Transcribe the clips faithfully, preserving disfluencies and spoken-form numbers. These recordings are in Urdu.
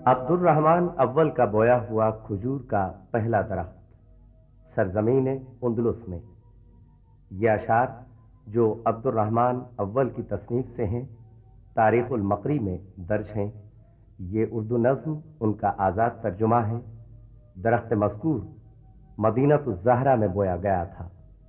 عبد الرحمن اول کا بویا ہوا کھجور کا پہلا درخت، سرزمین اندلس میں۔ یہ اشعار جو عبد الرحمن اول کی تصنیف سے ہیں، تاریخ المقری میں درج ہیں۔ یہ اردو نظم ان کا آزاد ترجمہ ہے۔ درخت مذکور مدینۃ الزہرا میں بویا گیا تھا۔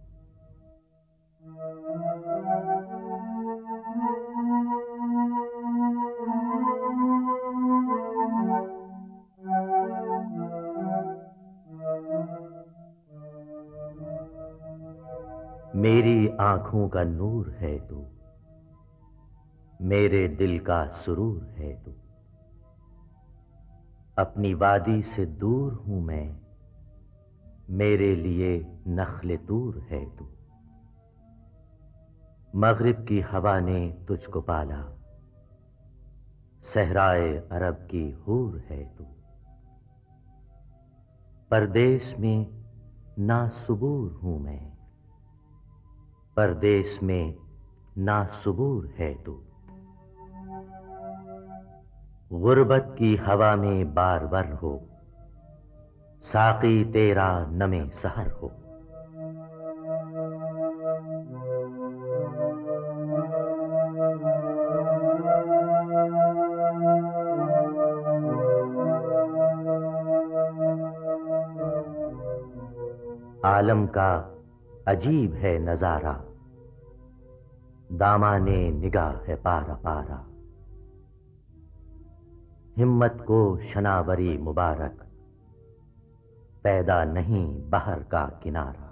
میری آنکھوں کا نور ہے تو، میرے دل کا سرور ہے تو، اپنی وادی سے دور ہوں میں، میرے لیے نخل طور ہے تو، مغرب کی ہوا نے تجھ کو پالا، صحرائے عرب کی حور ہے تو، پردیس میں ناصبور ہوں میں، پردیس میں ناصبور ہے تو، غربت کی ہوا میں بار بار ہو، ساقی تیرا نم سحر ہو، عالم کا عجیب ہے نظارہ، دامانے نگاہ ہے پارا پارا، ہمت کو شناوری مبارک، پیدا نہیں بحر کا کنارہ،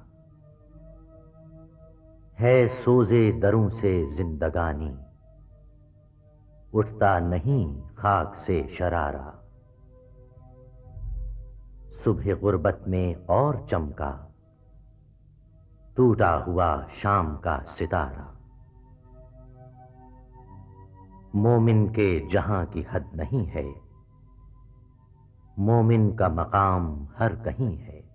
ہے سوزے دروں سے زندگانی، اٹھتا نہیں خاک سے شرارہ، صبح غربت میں اور چمکا، ٹوٹا ہوا شام کا ستارہ، مومن کے جہاں کی حد نہیں ہے، مومن کا مقام ہر کہیں ہے،